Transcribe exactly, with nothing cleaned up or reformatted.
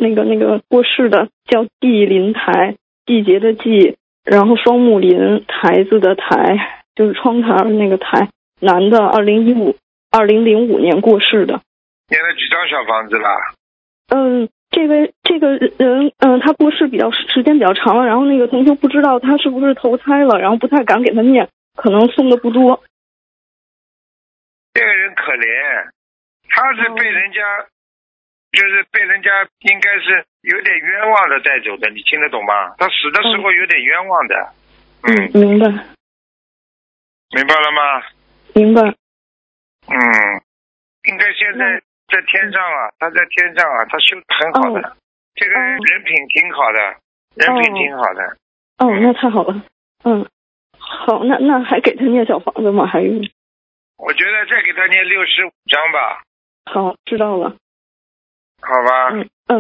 那个那个过世的叫季林台，季节的季，然后双木林，台子的台，就是窗台那个台，男的，二零一五二零零五年过世的。 念了几张小房子啦？ 嗯，这位这个人，嗯，他过世比较时间比较长了，然后那个同学不知道他是不是投胎了，然后不太敢给他念，可能送的不多。 这个人可怜，他是被人家，哦、就是被人家应该是有点冤枉的带走的，你听得懂吗？他死的时候有点冤枉的。 嗯，嗯明白。 明白了吗？ 明白。 嗯，应该现在在天上啊，他在天上啊，他修得很好的，哦、这个人人品挺好的，人品挺好的。 哦，哦那太好了。嗯，好，那那还给他念小房子吗？还有？ 我觉得再给他念六十五章吧。 好，知道了。 好吧。 嗯